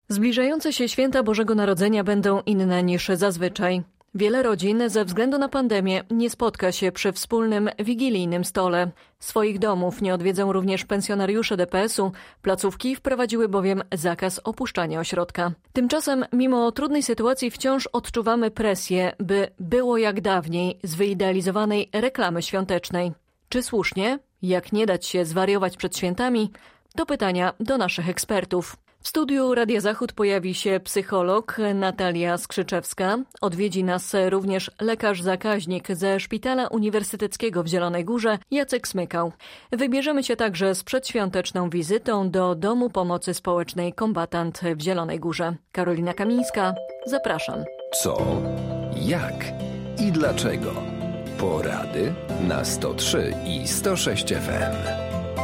Zbliżające się święta Bożego Narodzenia będą inne niż zazwyczaj. Wiele rodzin ze względu na pandemię nie spotka się przy wspólnym wigilijnym stole. Swoich domów nie odwiedzą również pensjonariusze DPS-u. Placówki wprowadziły bowiem zakaz opuszczania ośrodka. Tymczasem, mimo trudnej sytuacji, wciąż odczuwamy presję, by było jak dawniej z wyidealizowanej reklamy świątecznej. Czy słusznie? Jak nie dać się zwariować przed świętami? To pytania do naszych ekspertów. W studiu Radia Zachód pojawi się psycholog Natalia Skrzyczewska. Odwiedzi nas również lekarz zakaźnik ze Szpitala Uniwersyteckiego w Zielonej Górze Jacek Smykał. Wybierzemy się także z przedświąteczną wizytą do Domu Pomocy Społecznej Kombatant w Zielonej Górze. Karolina Kamińska, zapraszam. Co, jak i dlaczego? Porady na 103 i 106 FM.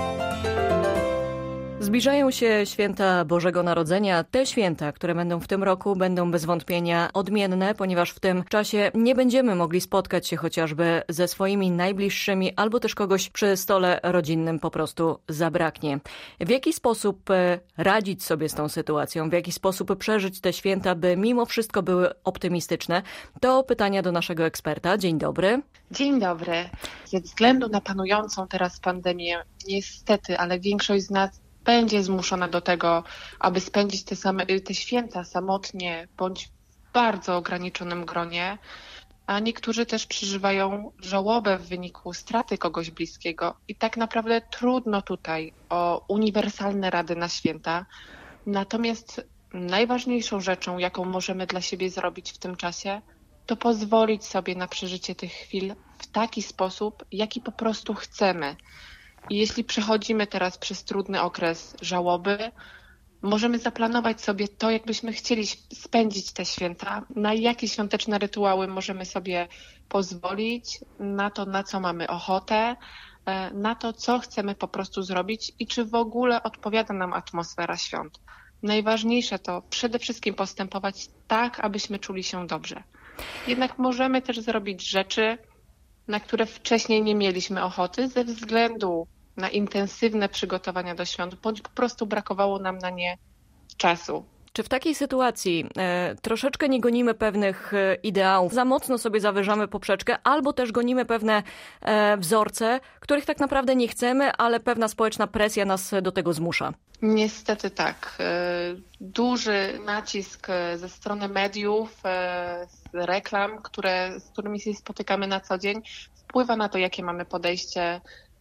Zbliżają się święta Bożego Narodzenia. Te święta, które będą w tym roku, będą bez wątpienia odmienne, ponieważ w tym czasie nie będziemy mogli spotkać się chociażby ze swoimi najbliższymi, albo też kogoś przy stole rodzinnym po prostu zabraknie. W jaki sposób radzić sobie z tą sytuacją? W jaki sposób przeżyć te święta, by mimo wszystko były optymistyczne? To pytania do naszego eksperta. Dzień dobry. Dzień dobry. Ze względu na panującą teraz pandemię, niestety, ale większość z nas będzie zmuszona do tego, aby spędzić te święta samotnie bądź w bardzo ograniczonym gronie, a niektórzy też przeżywają żałobę w wyniku straty kogoś bliskiego i tak naprawdę trudno tutaj o uniwersalne rady na święta. Natomiast najważniejszą rzeczą, jaką możemy dla siebie zrobić w tym czasie, to pozwolić sobie na przeżycie tych chwil w taki sposób, jaki po prostu chcemy. I jeśli przechodzimy teraz przez trudny okres żałoby, możemy zaplanować sobie to, jak byśmy chcieli spędzić te święta, na jakie świąteczne rytuały możemy sobie pozwolić, na to, na co mamy ochotę, na to, co chcemy po prostu zrobić i czy w ogóle odpowiada nam atmosfera świąt. Najważniejsze to przede wszystkim postępować tak, abyśmy czuli się dobrze. Jednak możemy też zrobić rzeczy, na które wcześniej nie mieliśmy ochoty ze względu na intensywne przygotowania do świąt, bądź po prostu brakowało nam na nie czasu. Czy w takiej sytuacji troszeczkę nie gonimy pewnych ideałów, za mocno sobie zawyżamy poprzeczkę, albo też gonimy pewne wzorce, których tak naprawdę nie chcemy, ale pewna społeczna presja nas do tego zmusza? Niestety tak. Duży nacisk ze strony mediów, z reklam, z którymi się spotykamy na co dzień, wpływa na to, jakie mamy podejście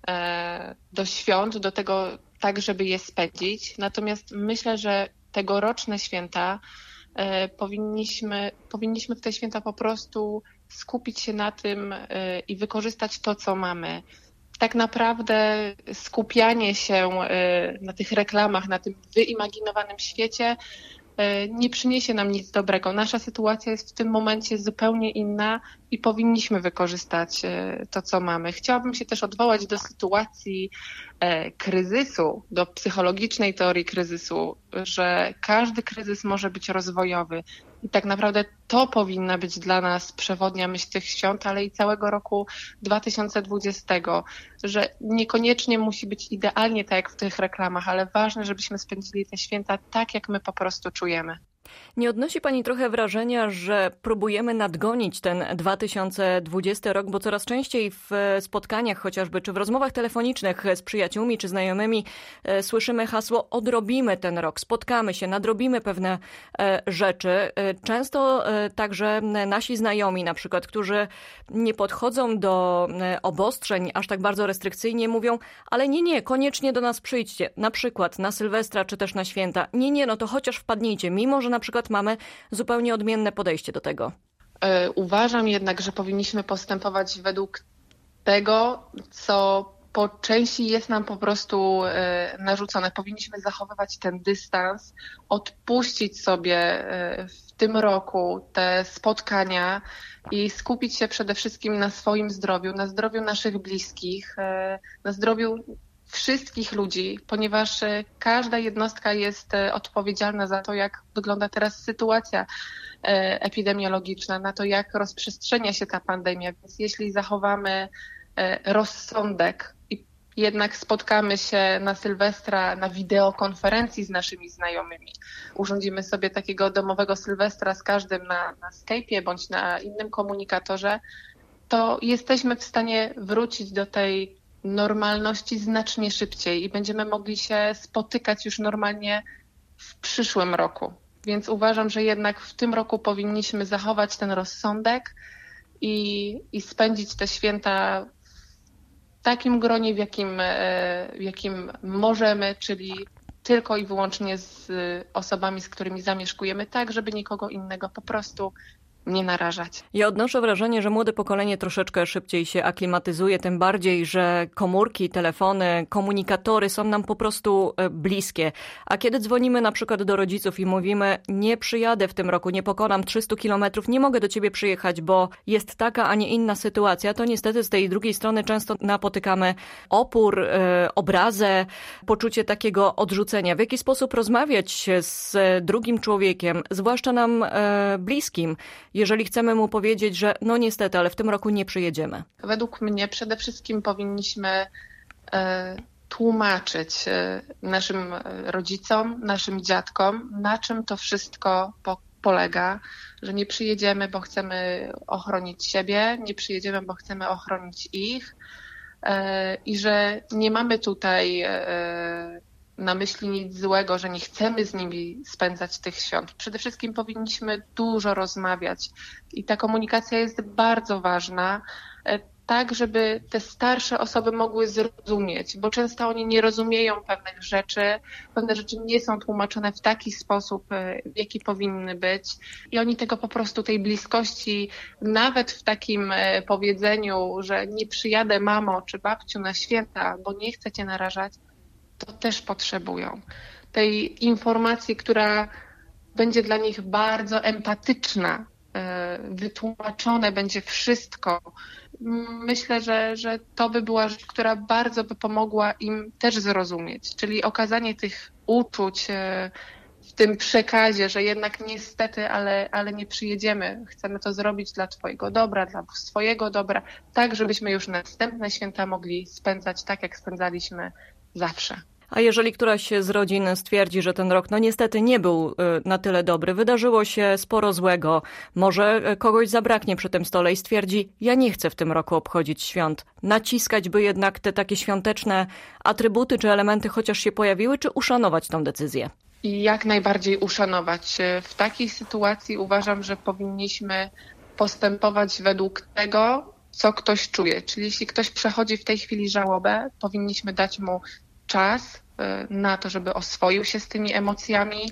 do świąt, do tego tak, żeby je spędzić. Natomiast myślę, że tegoroczne święta powinniśmy w te święta po prostu skupić się na tym i wykorzystać to, co mamy. Tak naprawdę skupianie się na tych reklamach, na tym wyimaginowanym świecie nie przyniesie nam nic dobrego. Nasza sytuacja jest w tym momencie zupełnie inna i powinniśmy wykorzystać to, co mamy. Chciałabym się też odwołać do sytuacji kryzysu, do psychologicznej teorii kryzysu, że każdy kryzys może być rozwojowy. I tak naprawdę to powinna być dla nas przewodnia myśl tych świąt, ale i całego roku 2020, że niekoniecznie musi być idealnie tak jak w tych reklamach, ale ważne, żebyśmy spędzili te święta tak, jak my po prostu czujemy. Nie odnosi Pani trochę wrażenia, że próbujemy nadgonić ten 2020 rok, bo coraz częściej w spotkaniach chociażby, czy w rozmowach telefonicznych z przyjaciółmi czy znajomymi słyszymy hasło odrobimy ten rok, spotkamy się, nadrobimy pewne rzeczy. Często także nasi znajomi na przykład, którzy nie podchodzą do obostrzeń aż tak bardzo restrykcyjnie, mówią, ale nie, koniecznie do nas przyjdźcie, na przykład na Sylwestra czy też na święta. Nie, no to chociaż wpadnijcie, mimo że na przykład mamy zupełnie odmienne podejście do tego. Uważam jednak, że powinniśmy postępować według tego, co po części jest nam po prostu narzucone. Powinniśmy zachowywać ten dystans, odpuścić sobie w tym roku te spotkania i skupić się przede wszystkim na swoim zdrowiu, na zdrowiu naszych bliskich, na zdrowiu wszystkich ludzi, ponieważ każda jednostka jest odpowiedzialna za to, jak wygląda teraz sytuacja epidemiologiczna, na to, jak rozprzestrzenia się ta pandemia. Więc jeśli zachowamy rozsądek i jednak spotkamy się na Sylwestra na wideokonferencji z naszymi znajomymi. Urządzimy sobie takiego domowego Sylwestra z każdym na Skype'ie bądź na innym komunikatorze, to jesteśmy w stanie wrócić do tej normalności znacznie szybciej i będziemy mogli się spotykać już normalnie w przyszłym roku. Więc uważam, że jednak w tym roku powinniśmy zachować ten rozsądek i spędzić te święta w takim gronie, w jakim możemy, czyli tylko i wyłącznie z osobami, z którymi zamieszkujemy, tak żeby nikogo innego po prostu nie narażać. Ja odnoszę wrażenie, że młode pokolenie troszeczkę szybciej się aklimatyzuje, tym bardziej, że komórki, telefony, komunikatory są nam po prostu bliskie. A kiedy dzwonimy na przykład do rodziców i mówimy, nie przyjadę w tym roku, nie pokonam 300 kilometrów, nie mogę do ciebie przyjechać, bo jest taka, a nie inna sytuacja, to niestety z tej drugiej strony często napotykamy opór, obrazę, poczucie takiego odrzucenia. W jaki sposób rozmawiać z drugim człowiekiem, zwłaszcza nam bliskim, jeżeli chcemy mu powiedzieć, że no niestety, ale w tym roku nie przyjedziemy? Według mnie przede wszystkim powinniśmy tłumaczyć naszym rodzicom, naszym dziadkom, na czym to wszystko polega, że nie przyjedziemy, bo chcemy ochronić siebie, nie przyjedziemy, bo chcemy ochronić ich i że nie mamy tutaj na myśli nic złego, że nie chcemy z nimi spędzać tych świąt. Przede wszystkim powinniśmy dużo rozmawiać i ta komunikacja jest bardzo ważna, tak żeby te starsze osoby mogły zrozumieć, bo często oni nie rozumieją pewne rzeczy nie są tłumaczone w taki sposób, w jaki powinny być i oni tego po prostu, tej bliskości, nawet w takim powiedzeniu, że nie przyjadę mamo czy babciu na święta, bo nie chcę cię narażać, to też potrzebują. Tej informacji, która będzie dla nich bardzo empatyczna, wytłumaczone będzie wszystko. Myślę, że to by była rzecz, która bardzo by pomogła im też zrozumieć, czyli okazanie tych uczuć w tym przekazie, że jednak niestety, ale nie przyjedziemy. Chcemy to zrobić dla twojego dobra, dla swojego dobra, tak żebyśmy już następne święta mogli spędzać tak, jak spędzaliśmy zawsze. A jeżeli któraś z rodzin stwierdzi, że ten rok no niestety nie był na tyle dobry, wydarzyło się sporo złego, może kogoś zabraknie przy tym stole i stwierdzi, ja nie chcę w tym roku obchodzić świąt, naciskać by jednak te takie świąteczne atrybuty czy elementy chociaż się pojawiły, czy uszanować tą decyzję? I jak najbardziej uszanować. W takiej sytuacji uważam, że powinniśmy postępować według tego, co ktoś czuje. Czyli jeśli ktoś przechodzi w tej chwili żałobę, powinniśmy dać mu czas na to, żeby oswoił się z tymi emocjami,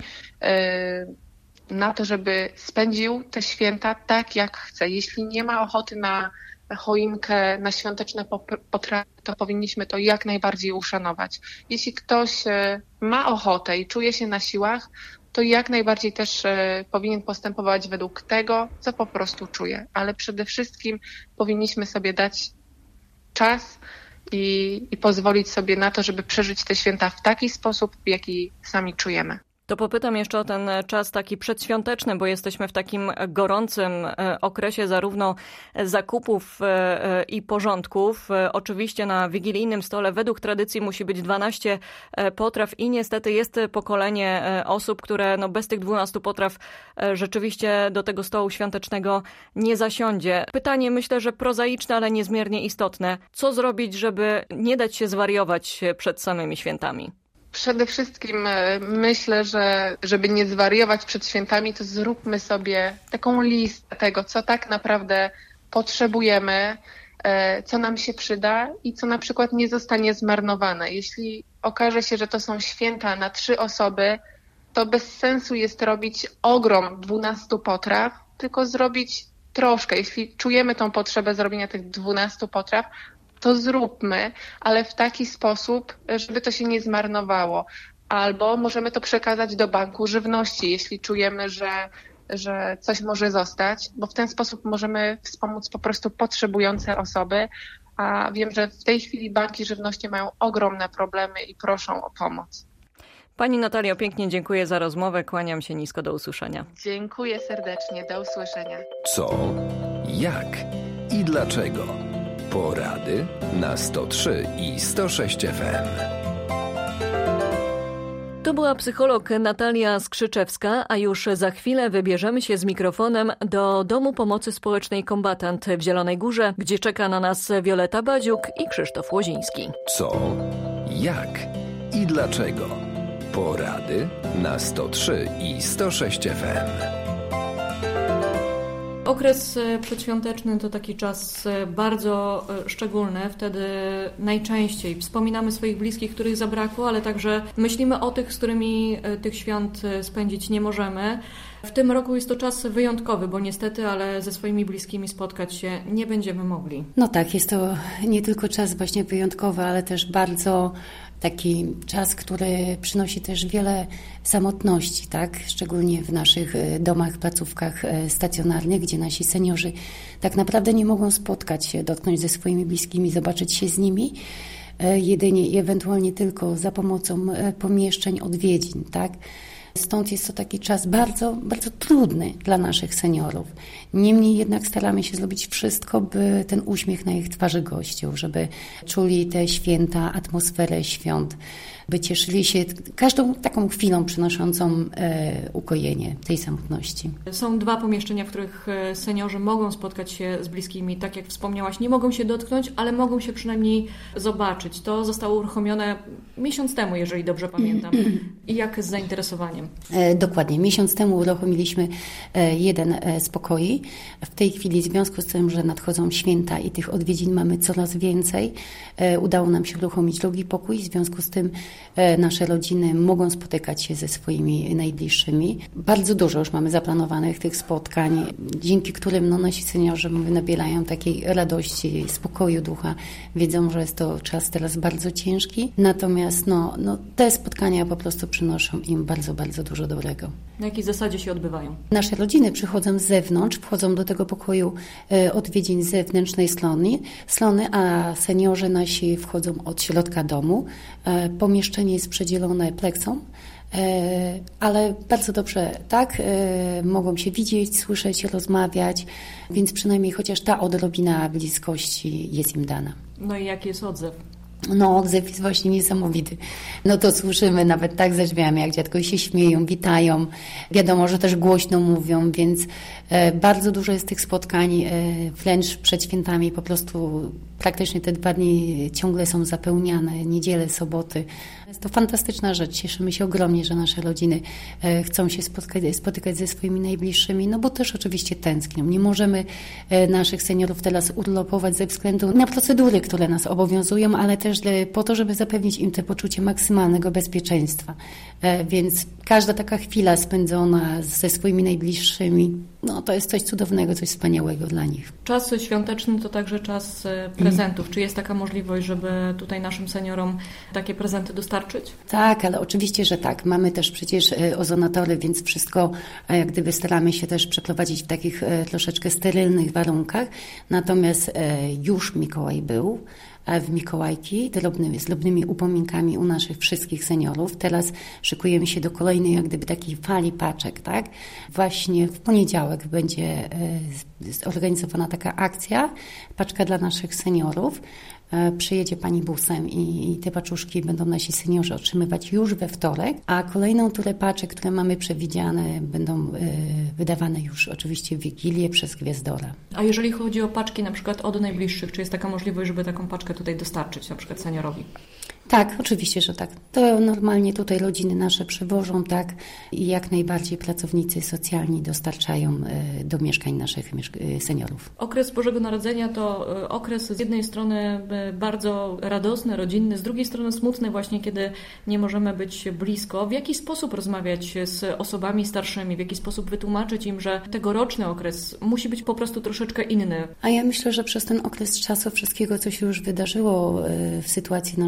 na to, żeby spędził te święta tak, jak chce. Jeśli nie ma ochoty na choinkę, na świąteczne potrawy, to powinniśmy to jak najbardziej uszanować. Jeśli ktoś ma ochotę i czuje się na siłach, to jak najbardziej też powinien postępować według tego, co po prostu czuje. Ale przede wszystkim powinniśmy sobie dać czas i pozwolić sobie na to, żeby przeżyć te święta w taki sposób, w jaki sami czujemy. To popytam jeszcze o ten czas taki przedświąteczny, bo jesteśmy w takim gorącym okresie zarówno zakupów i porządków. Oczywiście na wigilijnym stole według tradycji musi być 12 potraw i niestety jest pokolenie osób, które no bez tych 12 potraw rzeczywiście do tego stołu świątecznego nie zasiądzie. Pytanie myślę, że prozaiczne, ale niezmiernie istotne. Co zrobić, żeby nie dać się zwariować przed samymi świętami? Przede wszystkim myślę, że żeby nie zwariować przed świętami, to zróbmy sobie taką listę tego, co tak naprawdę potrzebujemy, co nam się przyda i co na przykład nie zostanie zmarnowane. Jeśli okaże się, że to są święta na 3 osoby, to bez sensu jest robić ogrom 12 potraw, tylko zrobić troszkę. Jeśli czujemy tą potrzebę zrobienia tych 12 potraw, to zróbmy, ale w taki sposób, żeby to się nie zmarnowało. Albo możemy to przekazać do banku żywności, jeśli czujemy, że coś może zostać, bo w ten sposób możemy wspomóc po prostu potrzebujące osoby, a wiem, że w tej chwili banki żywności mają ogromne problemy i proszą o pomoc. Pani Natalio, pięknie dziękuję za rozmowę, kłaniam się nisko, do usłyszenia. Dziękuję serdecznie, do usłyszenia. Co, jak i dlaczego? Porady na 103 i 106 FM. To była psycholog Natalia Skrzyczewska, a już za chwilę wybierzemy się z mikrofonem do Domu Pomocy Społecznej Kombatant w Zielonej Górze, gdzie czeka na nas Wioleta Badziuk i Krzysztof Łoziński. Co, jak i dlaczego? Porady na 103 i 106 FM. Okres przedświąteczny to taki czas bardzo szczególny. Wtedy najczęściej wspominamy swoich bliskich, których zabrakło, ale także myślimy o tych, z którymi tych świąt spędzić nie możemy. W tym roku jest to czas wyjątkowy, bo niestety, ale ze swoimi bliskimi spotkać się nie będziemy mogli. No tak, jest to nie tylko czas właśnie wyjątkowy, ale też bardzo taki czas, który przynosi też wiele samotności, tak? Szczególnie w naszych domach, placówkach stacjonarnych, gdzie nasi seniorzy tak naprawdę nie mogą spotkać się, dotknąć ze swoimi bliskimi, zobaczyć się z nimi, jedynie i ewentualnie tylko za pomocą pomieszczeń, odwiedzin, tak? Stąd jest to taki czas bardzo, bardzo trudny dla naszych seniorów. Niemniej jednak staramy się zrobić wszystko, by ten uśmiech na ich twarzy gościł, żeby czuli te święta, atmosferę świąt, by cieszyli się każdą taką chwilą przynoszącą ukojenie tej samotności. Są 2 pomieszczenia, w których seniorzy mogą spotkać się z bliskimi. Tak jak wspomniałaś, nie mogą się dotknąć, ale mogą się przynajmniej zobaczyć. To zostało uruchomione miesiąc temu, jeżeli dobrze pamiętam. I jak z zainteresowaniem? Dokładnie. Miesiąc temu uruchomiliśmy jeden z pokoi. W tej chwili w związku z tym, że nadchodzą święta i tych odwiedzin mamy coraz więcej, udało nam się uruchomić drugi pokój. W związku z tym nasze rodziny mogą spotykać się ze swoimi najbliższymi. Bardzo dużo już mamy zaplanowanych tych spotkań, dzięki którym nasi seniorzy nabierają takiej radości, spokoju ducha. Wiedzą, że jest to czas teraz bardzo ciężki, natomiast te spotkania po prostu przynoszą im bardzo, bardzo dużo dobrego. Na jakiej zasadzie się odbywają? Nasze rodziny przychodzą z zewnątrz, wchodzą do tego pokoju odwiedzin z zewnętrznej slony, a seniorzy nasi wchodzą od środka domu. Pomieszczenie jest przedzielone pleksą, ale bardzo dobrze tak, mogą się widzieć, słyszeć, rozmawiać, więc przynajmniej chociaż ta odrobina bliskości jest im dana. No i jaki jest odzew? Odzew jest właśnie niesamowity. To słyszymy nawet tak za drzwiami, jak dziadkowie się śmieją, witają. Wiadomo, że też głośno mówią, więc bardzo dużo jest tych spotkań, wręcz przed świętami po prostu praktycznie te 2 dni ciągle są zapełniane, niedziele, soboty. Jest to fantastyczna rzecz. Cieszymy się ogromnie, że nasze rodziny chcą się spotykać ze swoimi najbliższymi, bo też oczywiście tęsknią. Nie możemy naszych seniorów teraz urlopować ze względu na procedury, które nas obowiązują, ale też po to, żeby zapewnić im to poczucie maksymalnego bezpieczeństwa. Więc każda taka chwila spędzona ze swoimi najbliższymi, to jest coś cudownego, coś wspaniałego dla nich. Czas świąteczny to także czas prezentów. Czy jest taka możliwość, żeby tutaj naszym seniorom takie prezenty dostarczyć? Tak, ale oczywiście, że tak. Mamy też przecież ozonatory, więc wszystko jak gdyby staramy się też przeprowadzić w takich troszeczkę sterylnych warunkach. Natomiast już Mikołaj był w Mikołajki z drobnymi upominkami u naszych wszystkich seniorów. Teraz szykujemy się do kolejnej jak gdyby takiej fali paczek, tak? Właśnie w poniedziałek będzie zorganizowana taka akcja, paczka dla naszych seniorów. Przyjedzie pani busem i te paczuszki będą nasi seniorzy otrzymywać już we wtorek, a kolejną turę paczek, które mamy przewidziane, będą wydawane już oczywiście w Wigilię przez Gwiazdora. A jeżeli chodzi o paczki na przykład od najbliższych, czy jest taka możliwość, żeby taką paczkę tutaj dostarczyć na przykład seniorowi? Tak, oczywiście, że tak. To normalnie tutaj rodziny nasze przywożą, tak, i jak najbardziej pracownicy socjalni dostarczają do mieszkań naszych seniorów. Okres Bożego Narodzenia to okres z jednej strony bardzo radosny, rodzinny, z drugiej strony smutny właśnie, kiedy nie możemy być blisko. W jaki sposób rozmawiać z osobami starszymi, w jaki sposób wytłumaczyć im, że tegoroczny okres musi być po prostu troszeczkę inny? A ja myślę, że przez ten okres czasu wszystkiego, co się już wydarzyło w sytuacji naszego kraju,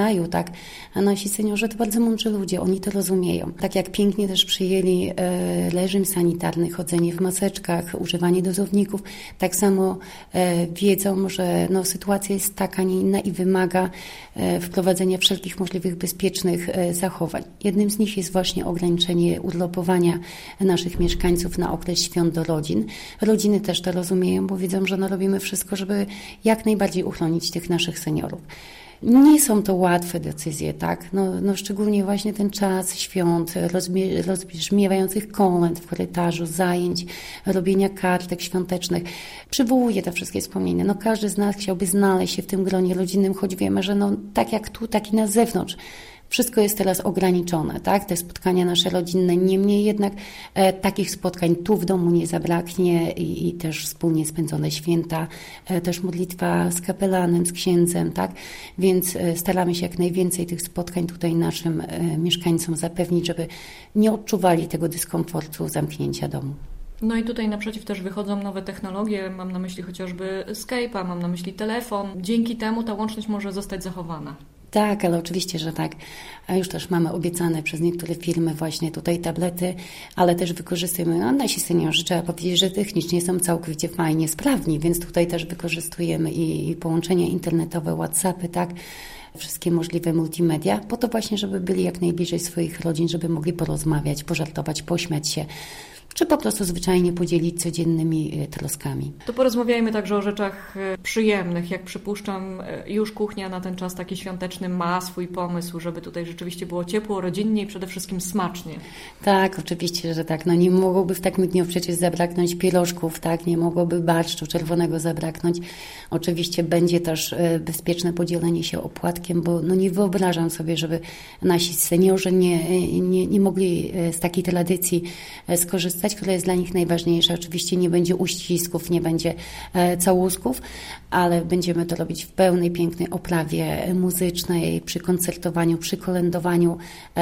kraju, tak, a nasi seniorzy to bardzo mądrzy ludzie, oni to rozumieją. Tak jak pięknie też przyjęli reżim sanitarny, chodzenie w maseczkach, używanie dozowników, tak samo wiedzą, że sytuacja jest taka, nie inna i wymaga wprowadzenia wszelkich możliwych bezpiecznych zachowań. Jednym z nich jest właśnie ograniczenie urlopowania naszych mieszkańców na okres świąt do rodzin. Rodziny też to rozumieją, bo wiedzą, że robimy wszystko, żeby jak najbardziej uchronić tych naszych seniorów. Nie są to łatwe decyzje, tak? Szczególnie właśnie ten czas świąt, rozbrzmiewających kolęd w korytarzu, zajęć, robienia kartek świątecznych. Przywołuje te wszystkie wspomnienia. Każdy z nas chciałby znaleźć się w tym gronie rodzinnym, choć wiemy, że tak jak tu, tak i na zewnątrz. Wszystko jest teraz ograniczone, tak? Te spotkania nasze rodzinne, niemniej jednak takich spotkań tu w domu nie zabraknie i też wspólnie spędzone święta, też modlitwa z kapelanem, z księdzem, tak? Więc staramy się jak najwięcej tych spotkań tutaj naszym mieszkańcom zapewnić, żeby nie odczuwali tego dyskomfortu zamknięcia domu. No i tutaj naprzeciw też wychodzą nowe technologie, mam na myśli chociażby Skype'a, mam na myśli telefon. Dzięki temu ta łączność może zostać zachowana. Tak, ale oczywiście, że tak. A już też mamy obiecane przez niektóre firmy właśnie tutaj tablety, ale też wykorzystujemy, nasi seniorzy, trzeba powiedzieć, że technicznie są całkowicie fajnie sprawni, więc tutaj też wykorzystujemy i połączenia internetowe, WhatsAppy, tak, wszystkie możliwe multimedia, po to właśnie, żeby byli jak najbliżej swoich rodzin, żeby mogli porozmawiać, pożartować, pośmiać się, czy po prostu zwyczajnie podzielić codziennymi troskami. To porozmawiajmy także o rzeczach przyjemnych. Jak przypuszczam, już kuchnia na ten czas taki świąteczny ma swój pomysł, żeby tutaj rzeczywiście było ciepło, rodzinnie i przede wszystkim smacznie. Tak, oczywiście, że tak. Nie mogłoby w takim dniu przecież zabraknąć pierożków, tak? Nie mogłoby barszczu czerwonego zabraknąć. Oczywiście będzie też bezpieczne podzielenie się opłatkiem, bo nie wyobrażam sobie, żeby nasi seniorzy nie mogli z takiej tradycji skorzystać, która jest dla nich najważniejsza. Oczywiście nie będzie uścisków, nie będzie całusków, ale będziemy to robić w pełnej, pięknej oprawie muzycznej, przy koncertowaniu, przy kolędowaniu,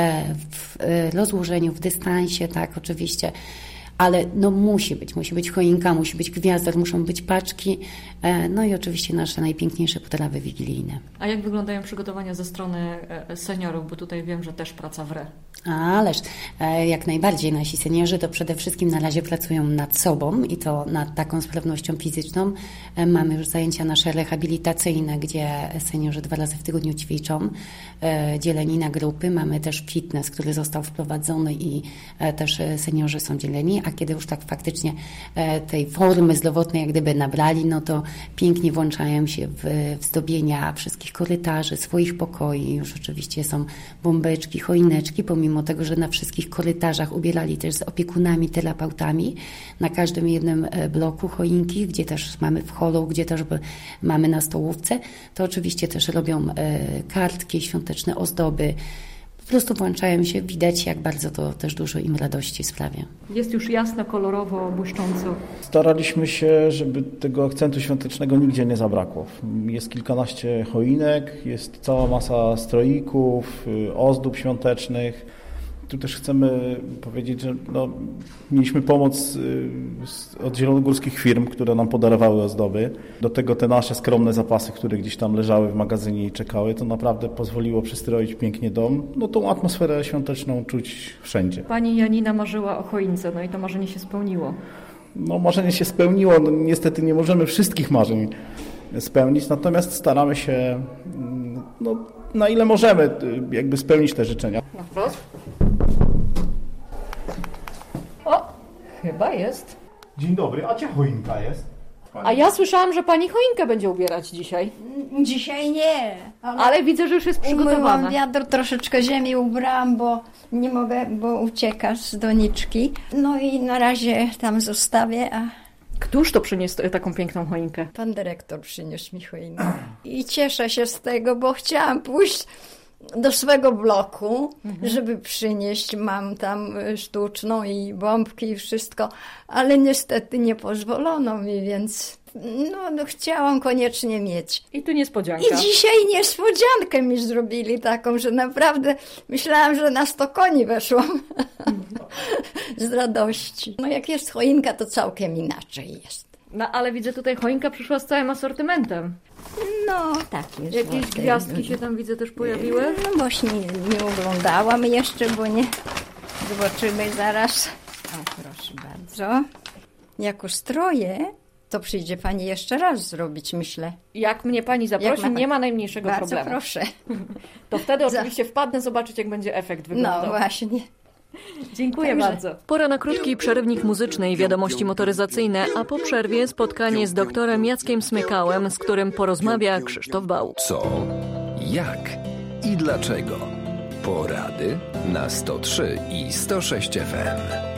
w rozłożeniu, w dystansie, tak, oczywiście. Ale musi być choinka, musi być gwiazdor, muszą być paczki, i oczywiście nasze najpiękniejsze potrawy wigilijne. A jak wyglądają przygotowania ze strony seniorów, bo tutaj wiem, że też praca w re. Ależ jak najbardziej nasi seniorzy to przede wszystkim na razie pracują nad sobą i to nad taką sprawnością fizyczną. Mamy już zajęcia nasze rehabilitacyjne, gdzie seniorzy 2 razy w tygodniu ćwiczą, dzieleni na grupy. Mamy też fitness, który został wprowadzony i też seniorzy są dzieleni, a kiedy już tak faktycznie tej formy zdrowotnej jak gdyby nabrali, to pięknie włączają się w zdobienia wszystkich korytarzy, swoich pokoi. Już oczywiście są bombeczki, choineczki, pomimo tego, że na wszystkich korytarzach ubierali też z opiekunami, terapeutami. Na każdym jednym bloku choinki, gdzie też mamy w holu, gdzie też mamy na stołówce, to oczywiście też robią kartki, świąteczne ozdoby. Po prostu włączają się, widać jak bardzo to też dużo im radości sprawia. Jest już jasno, kolorowo, błyszcząco. Staraliśmy się, żeby tego akcentu świątecznego nigdzie nie zabrakło. Jest kilkanaście choinek, jest cała masa stroików, ozdób świątecznych. Tu też chcemy powiedzieć, że mieliśmy pomoc od zielonogórskich firm, które nam podarowały ozdoby. Do tego te nasze skromne zapasy, które gdzieś tam leżały w magazynie i czekały, to naprawdę pozwoliło przystroić pięknie dom. Tą atmosferę świąteczną czuć wszędzie. Pani Janina marzyła o choince, i to marzenie się spełniło. Marzenie się spełniło. Niestety nie możemy wszystkich marzeń spełnić, natomiast staramy się, na ile możemy, jakby spełnić te życzenia. Na wprost. O, chyba jest. Dzień dobry, a gdzie choinka jest? A ja słyszałam, że pani choinkę będzie ubierać dzisiaj. Dzisiaj nie. Ale widzę, że już jest przygotowana. Umyłam wiadro, troszeczkę ziemi ubrałam, bo nie mogę, bo ucieka z doniczki. I na razie tam zostawię, a Któż to przyniósł taką piękną choinkę? pan dyrektor przyniósł mi choinkę. I cieszę się z tego, bo chciałam pójść do swego bloku, żeby przynieść. Mam tam sztuczną i bombki i wszystko, ale niestety nie pozwolono mi, więc chciałam koniecznie mieć. I tu niespodzianka. I dzisiaj niespodziankę mi zrobili taką, że naprawdę myślałam, że na 100 koni weszłam z radości. Jak jest choinka, to całkiem inaczej jest. No ale widzę tutaj choinka przyszła z całym asortymentem. No, tak jest. Jakieś właśnie. gwiazdki się tam widzę też pojawiły? No właśnie nie oglądałam jeszcze, bo nie. Zobaczymy zaraz. O, proszę bardzo. Jako stroje, to przyjdzie pani jeszcze raz zrobić, myślę. Jak mnie pani zaprosi, nie ma najmniejszego bardzo problemu. proszę. To wtedy oczywiście wpadnę zobaczyć, jak będzie efekt wyglądał. No właśnie. Dziękuję bardzo. Pora na krótki przerywnik muzyczny i wiadomości motoryzacyjne, a po przerwie spotkanie z doktorem Jackiem Smykałem, z którym porozmawia Krzysztof Bał. Co, jak i dlaczego? Porady na 103 i 106 FM.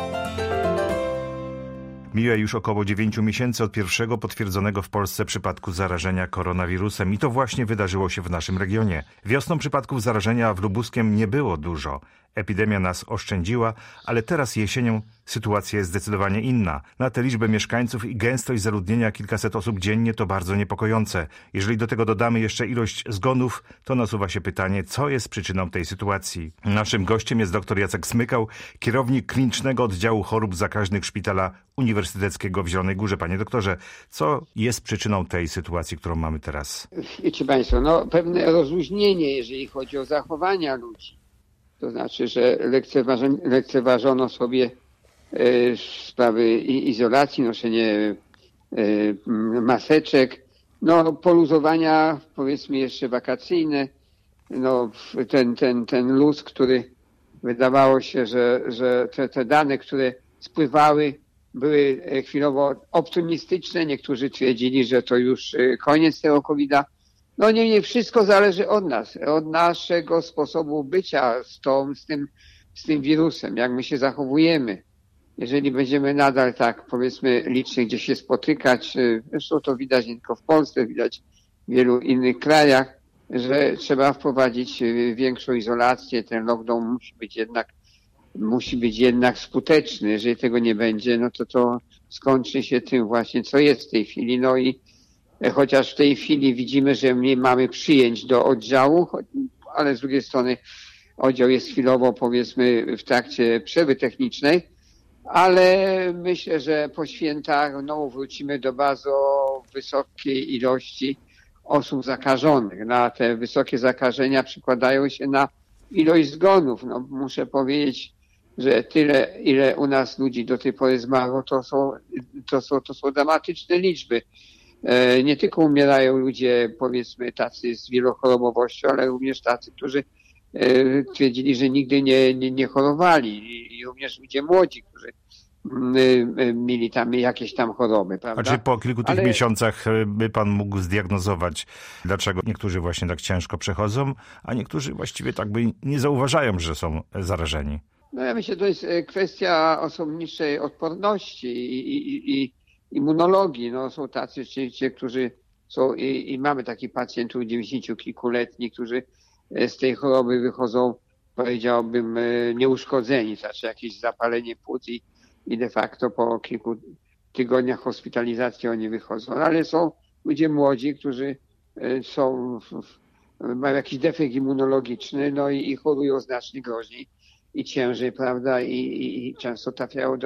Mija już około 9 miesięcy od pierwszego potwierdzonego w Polsce przypadku zarażenia koronawirusem i to właśnie wydarzyło się w naszym regionie. Wiosną przypadków zarażenia w Lubuskiem nie było dużo. Epidemia nas oszczędziła, ale teraz jesienią sytuacja jest zdecydowanie inna. Na tę liczbę mieszkańców i gęstość zaludnienia kilkaset osób dziennie to bardzo niepokojące. Jeżeli do tego dodamy jeszcze ilość zgonów, to nasuwa się pytanie, co jest przyczyną tej sytuacji. Naszym gościem jest dr Jacek Smykał, kierownik klinicznego oddziału chorób zakaźnych Szpitala Uniwersyteckiego w Zielonej Górze. Panie doktorze, co jest przyczyną tej sytuacji, którą mamy teraz? Wiecie Państwo, pewne rozluźnienie, jeżeli chodzi o zachowania ludzi. To znaczy, że lekceważono sobie sprawy izolacji, noszenie maseczek, poluzowania powiedzmy jeszcze wakacyjne, ten luz, który wydawało się, że te dane, które spływały, były chwilowo optymistyczne. Niektórzy twierdzili, że to już koniec tego COVID-a. Niemniej wszystko zależy od nas, od naszego sposobu bycia z tym wirusem, jak my się zachowujemy. Jeżeli będziemy nadal tak, powiedzmy, licznie gdzieś się spotykać, zresztą to widać nie tylko w Polsce, widać w wielu innych krajach, że trzeba wprowadzić większą izolację, ten lockdown musi być jednak skuteczny. Jeżeli tego nie będzie, to skończy się tym właśnie, co jest w tej chwili. I chociaż w tej chwili widzimy, że mniej mamy przyjęć do oddziału, ale z drugiej strony oddział jest chwilowo, powiedzmy, w trakcie przerwy technicznej, ale myślę, że po świętach wrócimy do bardzo wysokiej ilości osób zakażonych. Na te wysokie zakażenia przekładają się na ilość zgonów. Muszę powiedzieć, że tyle, ile u nas ludzi do tej pory zmarło, to są dramatyczne liczby. Nie tylko umierają ludzie, powiedzmy, tacy z wielochorobowością, ale również tacy, którzy twierdzili, że nigdy nie chorowali. I również ludzie młodzi, którzy mieli tam jakieś tam choroby, prawda? A czy po kilku tych miesiącach by pan mógł zdiagnozować, dlaczego niektórzy właśnie tak ciężko przechodzą, a niektórzy właściwie tak by nie zauważają, że są zarażeni? Ja myślę, że to jest kwestia osobniczej odporności i immunologii. Są tacy, którzy są i mamy takich pacjentów 90-kilkuletnich, którzy z tej choroby wychodzą, powiedziałbym, nieuszkodzeni, znaczy jakieś zapalenie płuc i de facto po kilku tygodniach hospitalizacji oni wychodzą. Ale są ludzie młodzi, którzy mają jakiś defekt immunologiczny, i chorują znacznie groźniej i ciężej, prawda, i często trafiają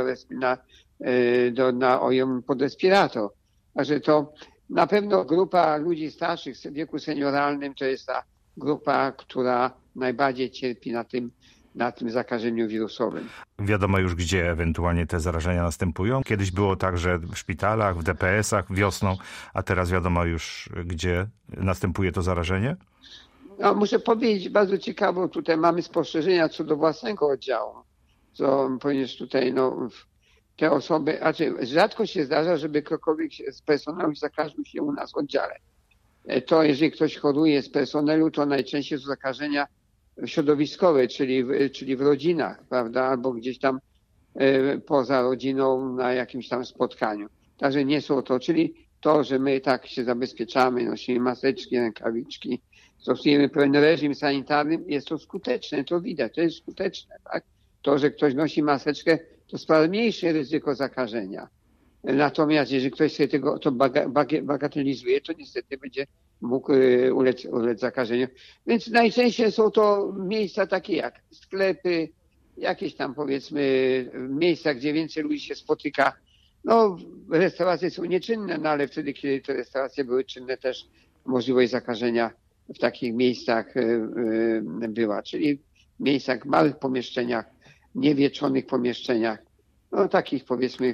pod respirator. Także to na pewno grupa ludzi starszych w wieku senioralnym to jest ta grupa, która najbardziej cierpi na tym zakażeniu wirusowym. Wiadomo już, gdzie ewentualnie te zarażenia następują. Kiedyś było tak, że w szpitalach, w DPS-ach wiosną, a teraz wiadomo już, gdzie następuje to zarażenie? Muszę powiedzieć bardzo ciekawą, tutaj mamy spostrzeżenia co do własnego oddziału, ponieważ tutaj te osoby, rzadko się zdarza, żeby ktokolwiek z personelu zakaził się u nas w oddziale. To jeżeli ktoś choruje z personelu, to najczęściej są zakażenia środowiskowe, czyli w rodzinach, prawda, albo gdzieś tam poza rodziną na jakimś tam spotkaniu. Także nie są to, czyli to, że my tak się zabezpieczamy, nosimy maseczki, rękawiczki, stosujemy pełen reżim sanitarny, jest to skuteczne, to widać, to jest skuteczne, tak? To, że ktoś nosi maseczkę, to sprawia mniejsze ryzyko zakażenia. Natomiast jeżeli ktoś sobie to bagatelizuje, to niestety będzie mógł ulec zakażeniu. Więc najczęściej są to miejsca takie jak sklepy, jakieś tam powiedzmy miejsca, gdzie więcej ludzi się spotyka, No, restauracje są nieczynne, no ale wtedy, kiedy te restauracje były czynne, też możliwość zakażenia w takich miejscach była, czyli w miejscach, małych pomieszczeniach, niewieczonych pomieszczeniach, no takich powiedzmy,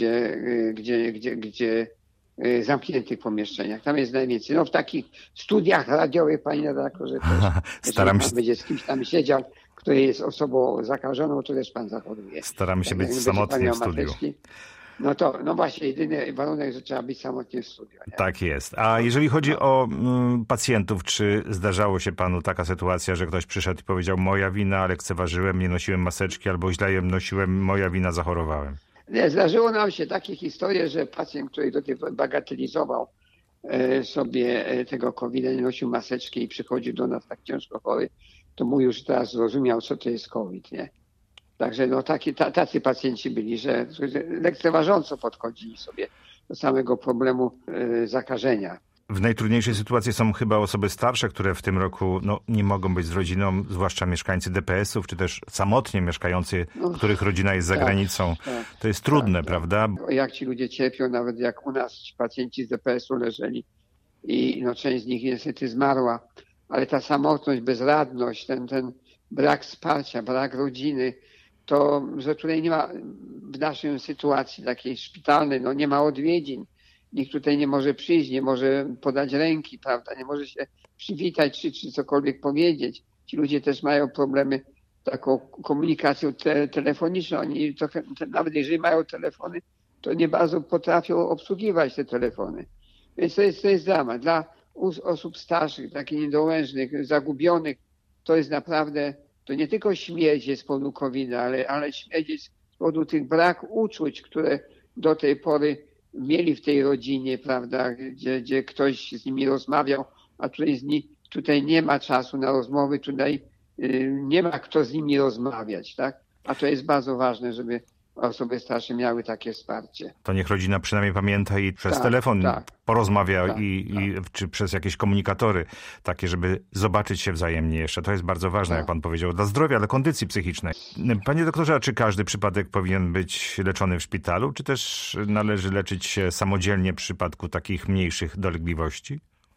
gdzie zamkniętych pomieszczeniach. Tam jest najwięcej. No w takich studiach radiowych, panie redaktorze, też Staram się. będzie z kimś tam siedział, który jest osobą zakażoną, to też pan zachoruje. Staramy się Tak, być jak samotnie będzie w pan miał studiu. maseczki, no to, no właśnie, jedyny warunek, że trzeba być samotnie w studiu. Nie? Tak jest. A jeżeli chodzi o pacjentów, czy zdarzało się panu taka sytuacja, że ktoś przyszedł i powiedział: moja wina, lekceważyłem, nie nosiłem maseczki, albo źle ją nosiłem, moja wina, zachorowałem? Nie, zdarzyło nam się takie historie, że pacjent, który do tej pory bagatelizował sobie tego COVID-a, nie nosił maseczki i przychodził do nas tak ciężko chory, to mu już teraz zrozumiał, co to jest COVID, nie? Także no tacy pacjenci byli, że lekceważąco podchodzili sobie do samego problemu zakażenia. W najtrudniejszej sytuacji są chyba osoby starsze, które w tym roku nie mogą być z rodziną, zwłaszcza mieszkańcy DPS-ów, czy też samotnie mieszkający, których rodzina jest za granicą. To jest trudne, prawda? Jak ci ludzie cierpią, nawet jak u nas ci pacjenci z DPS-u leżeli i no, część z nich niestety zmarła, ale ta samotność, bezradność, ten brak wsparcia, brak rodziny, to, że tutaj nie ma w naszej sytuacji takiej szpitalnej, no nie ma odwiedzin, nikt tutaj nie może przyjść, nie może podać ręki, prawda, nie może się przywitać czy cokolwiek powiedzieć. Ci ludzie też mają problemy z taką komunikacją telefoniczną. Oni trochę, nawet jeżeli mają telefony, to nie bardzo potrafią obsługiwać te telefony. Więc to jest dramat. Dla osób starszych, takich niedołężnych, zagubionych, to jest naprawdę, to nie tylko śmierć jest z powodu COVID-a, ale śmierć jest z powodu tych brak uczuć, które do tej pory mieli w tej rodzinie, prawda, gdzie ktoś z nimi rozmawiał, a tutaj nie ma czasu na rozmowy, tutaj nie ma kto z nimi rozmawiać, tak? A to jest bardzo ważne, żeby osoby starsze miały takie wsparcie. To niech rodzina przynajmniej pamięta i przez telefon porozmawia czy przez jakieś komunikatory takie, żeby zobaczyć się wzajemnie jeszcze. To jest bardzo ważne, jak pan powiedział, dla zdrowia, dla kondycji psychicznej. Panie doktorze, a czy każdy przypadek powinien być leczony w szpitalu, czy też należy leczyć się samodzielnie w przypadku takich mniejszych dolegliwości?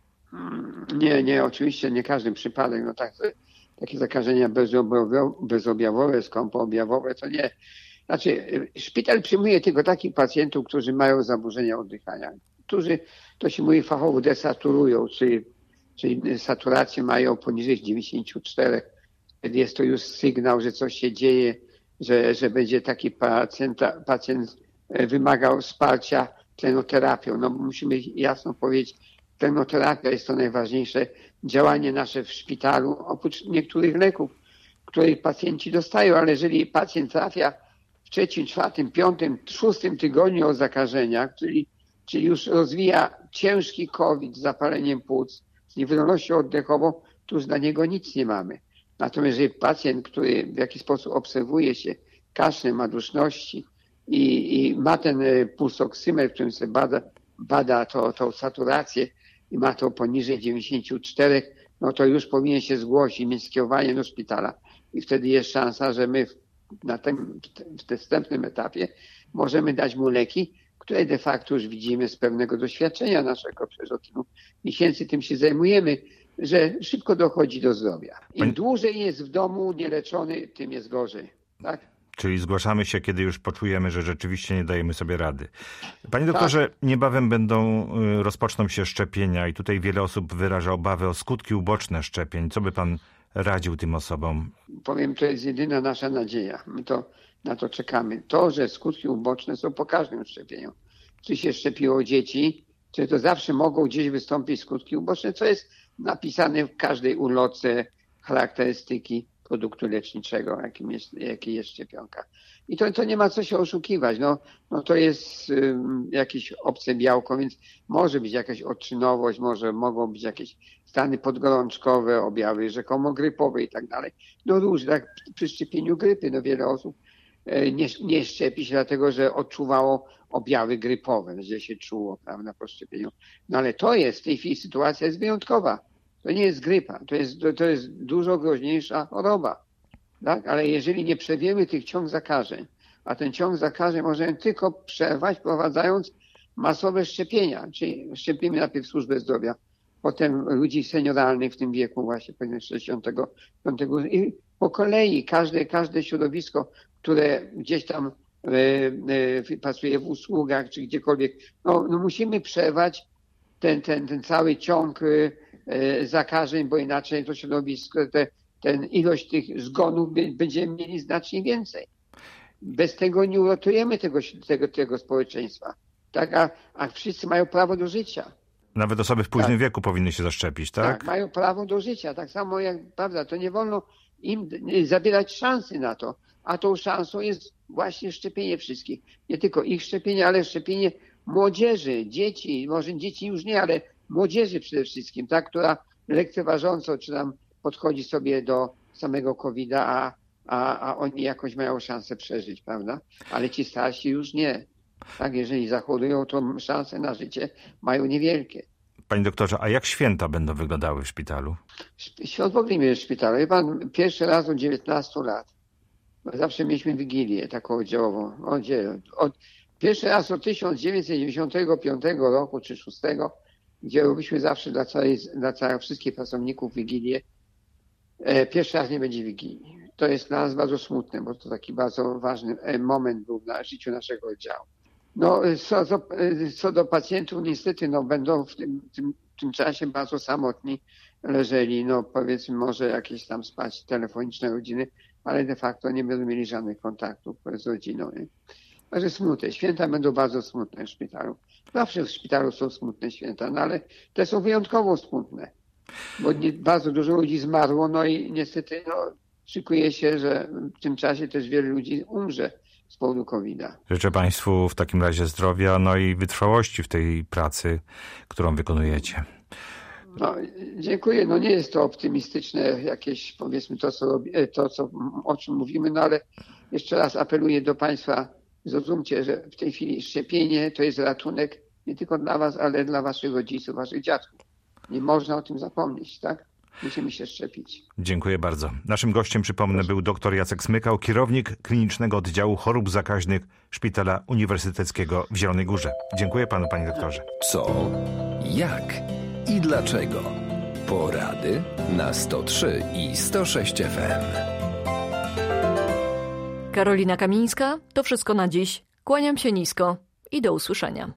Nie, oczywiście nie każdy przypadek. No takie zakażenia bezobjawowe, skąpoobjawowe, to nie. Znaczy, szpital przyjmuje tylko takich pacjentów, którzy mają zaburzenia oddychania, którzy, to się mówi fachowo, desaturują, czyli saturację mają poniżej 94. Wtedy jest to już sygnał, że coś się dzieje, że będzie taki pacjent wymagał wsparcia tlenoterapią. No musimy jasno powiedzieć, tlenoterapia jest to najważniejsze działanie nasze w szpitalu, oprócz niektórych leków, których pacjenci dostają, ale jeżeli pacjent trafia w 3., 4., 5., 6. tygodniu od zakażenia, czyli już rozwija ciężki COVID z zapaleniem płuc, z niewydolnością oddechową, to już dla niego nic nie mamy. Natomiast jeżeli pacjent, który w jakiś sposób obserwuje się, kaszle, ma duszności i ma ten pulsoksymetr, którym sobie bada tą saturację i ma to poniżej 94, no to już powinien się zgłosić, mieć skierowanie do szpitala. I wtedy jest szansa, że my w następnym etapie możemy dać mu leki, które de facto już widzimy z pewnego doświadczenia naszego, przez od tylu miesięcy tym się zajmujemy, że szybko dochodzi do zdrowia. Im dłużej jest w domu nieleczony, tym jest gorzej. Tak? Czyli zgłaszamy się, kiedy już poczujemy, że rzeczywiście nie dajemy sobie rady. Panie doktorze, niebawem rozpoczną się szczepienia i tutaj wiele osób wyraża obawy o skutki uboczne szczepień. Co by pan radził tym osobom? Powiem, to jest jedyna nasza nadzieja. My na to czekamy. To, że skutki uboczne są po każdym szczepieniu. Czy się szczepiło dzieci, czy to zawsze mogą gdzieś wystąpić skutki uboczne, co jest napisane w każdej ulotce charakterystyki produktu leczniczego, jaki jest szczepionka. I to nie ma co się oszukiwać. No to jest jakieś obce białko, więc może być jakaś odczynowość, mogą być jakieś stany podgorączkowe, objawy rzekomo grypowe i tak dalej. No różne, tak przy szczepieniu grypy, no wiele osób nie szczepi się dlatego, że odczuwało objawy grypowe, że się czuło, prawda, po szczepieniu. No ale w tej chwili sytuacja jest wyjątkowa. To nie jest grypa, to jest dużo groźniejsza choroba. Tak? Ale jeżeli nie przewiemy tych ciąg zakażeń, a ten ciąg zakażeń możemy tylko przerwać, wprowadzając masowe szczepienia, czyli szczepimy najpierw służbę zdrowia, potem ludzi senioralnych w tym wieku właśnie, powiedzmy 65 i po kolei każde środowisko, które gdzieś tam pracuje w usługach czy gdziekolwiek, no musimy przerwać ten cały ciąg zakażeń, bo inaczej to środowisko, ten ilość tych zgonów będziemy mieli znacznie więcej. Bez tego nie uratujemy tego społeczeństwa. Tak? A wszyscy mają prawo do życia. Nawet osoby w późnym wieku powinny się zaszczepić, tak? Tak, mają prawo do życia. Tak samo jak, prawda, to nie wolno im zabierać szansy na to. A tą szansą jest właśnie szczepienie wszystkich. Nie tylko ich szczepienie, ale szczepienie młodzieży, dzieci. Może dzieci już nie, ale młodzieży przede wszystkim, tak, która lekceważąco czy tam podchodzi sobie do samego COVID-a, a oni jakoś mają szansę przeżyć, prawda? Ale ci starsi już nie. Tak, jeżeli zachodują, to szanse na życie mają niewielkie. Panie doktorze, a jak święta będą wyglądały w szpitalu? Świąt w ogóle w szpitalu. Wie pan, pierwszy raz od 19 lat. Zawsze mieliśmy Wigilię taką oddziałową. Pierwszy raz od 1995 roku czy 6, gdzie robiliśmy zawsze dla wszystkich pracowników Wigilię. Pierwszy raz nie będzie Wigilii. To jest dla nas bardzo smutne, bo to taki bardzo ważny moment był na życiu naszego oddziału. No, co do pacjentów, niestety będą w tym czasie bardzo samotni, leżeli, powiedzmy może jakieś tam spać telefoniczne rodziny, ale de facto nie będą mieli żadnych kontaktów z rodziną. Nie? Także smutne. Święta będą bardzo smutne w szpitalu. Zawsze w szpitalu są smutne święta, ale te są wyjątkowo smutne, bo bardzo dużo ludzi zmarło, i niestety szykuje się, że w tym czasie też wielu ludzi umrze z powodu COVID-a. Życzę Państwu w takim razie zdrowia, i wytrwałości w tej pracy, którą wykonujecie. Dziękuję. Nie jest to optymistyczne jakieś, powiedzmy, o czym mówimy, ale jeszcze raz apeluję do Państwa, zrozumcie, że w tej chwili szczepienie to jest ratunek nie tylko dla Was, ale dla Waszych rodziców, Waszych dziadków. Nie można o tym zapomnieć, tak? Musimy się szczepić. Dziękuję bardzo. Naszym gościem, przypomnę, był dr Jacek Smykał, kierownik Klinicznego Oddziału Chorób Zakaźnych Szpitala Uniwersyteckiego w Zielonej Górze. Dziękuję panu, panie doktorze. Co, jak i dlaczego? Porady na 103 i 106 FM. Karolina Kamińska, to wszystko na dziś. Kłaniam się nisko i do usłyszenia.